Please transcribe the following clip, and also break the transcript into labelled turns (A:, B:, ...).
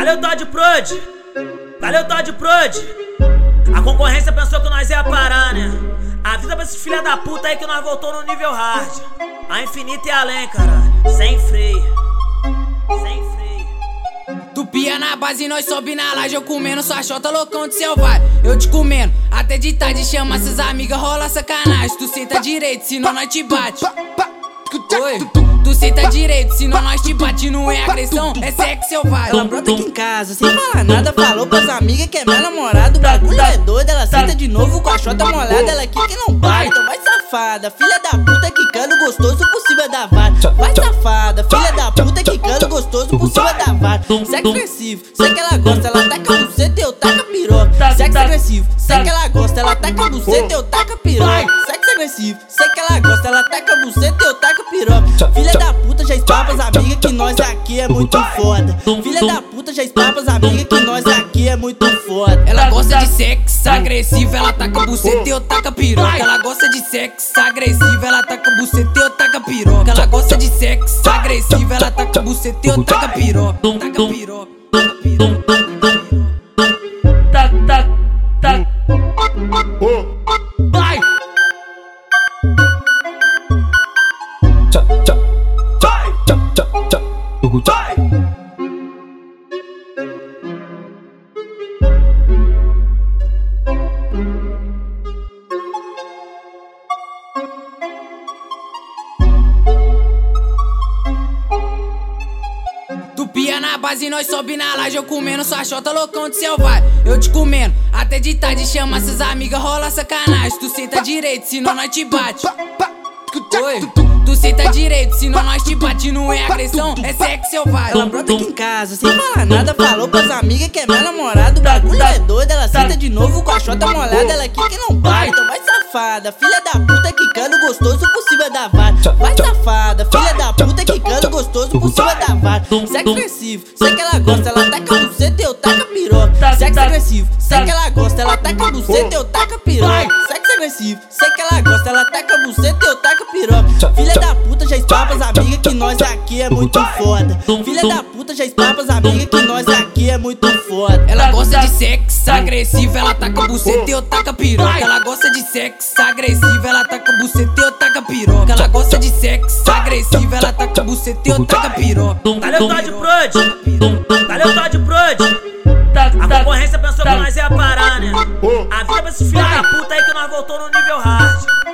A: Valeu, Todd Prod. Valeu, Todd Prod. A concorrência pensou que nós ia parar, né? Avisa pra esse filha da puta aí que nós voltou no nível hard. A infinita e além, caralho. Sem freio. Sem freio.
B: Tu pia na base, nós sobe na laje, eu comendo sua chota loucão de selvagem. Eu te comendo, até de tarde chama essas amigas, rola sacanagem. Tu senta direito, senão nós te bate. Oi, tu senta direito, senão nós te bate. Não é agressão, é sexo selvagem.
C: Ela brota aqui em casa, sem falar nada, falou pras amigas que é meu namorado. O bagulho é doido, ela senta de novo com a chota molhada. Ela aqui que não bate, então vai safada. Filha da puta quicando gostoso por cima da vara. Vai safada, filha da puta quicando gostoso por cima da vara. Sexo agressivo, sei que ela gosta, ela taca a buceta e eu taca a piroca. Sexo agressivo, sei que ela gosta, ela taca a buceta e eu taca a piroca. Sexo agressivo, sei que ela gosta, ela taca a buceta e eu taca a piroca. Filha da puta já espalha pras amigas que nós aqui é muito foda. Filha da puta já espalha pras amigas que nós aqui é muito foda.
B: Ela gosta de sexo agressivo, ela taca a buceta e eu taca a piroca. Ela gosta de sexo agressivo, ela taca a buceta e eu taca a piroca. Ela gosta de sexo agressivo, ela taca a buceta e eu taca a piroca. Taca a piroca, taca a piroca.
A: Tac, tac, tac.
B: Vai! Tu pia na base, nós sobe na laje, eu comendo sua chota loucão de selvagem. Eu te comendo, até de tarde chama essas amigas, rola sacanagem. Tu senta direito, senão nós te bate. Oi, tu senta direito, senão nós te bate. Não é agressão, é sexo selvagem.
C: Ela brota aqui em casa, sem falar nada, falou pras amigas que é meu namorado. O bagulho é doido, ela senta de novo com a chota molhada. Ela aqui que não bate, então vai safada. Filha da puta quicando gostoso por cima da vara. Vai safada, filha da puta quicando gostoso por cima da vara. Sexo agressivo, sei que ela gosta, ela taca a buceta e eu taca a piroca. Sexo agressivo, sei que ela gosta, ela taca a buceta e eu taca a piroca. Sexo agressivo, sei que ela gosta, ela taca a buceta e eu taca a piroca. Filha da puta já espalha pras amigas que nós aqui é muito foda. Filha da puta já espalha pras amigas que nós aqui é muito foda.
B: Ela gosta de sexo agressivo, ela taca a buceta e eu taca a piroca. Ela gosta de sexo agressivo, ela taca a buceta e eu taca a piroca. Ela gosta de sexo agressivo, ela taca a buceta e eu taca a piroca.
A: Valeu, Todd Prod. Valeu, Todd Prod. A concorrência pensou que nós ia parar, né? Avisa pra esse filha da puta aí que nós voltou no nível hard.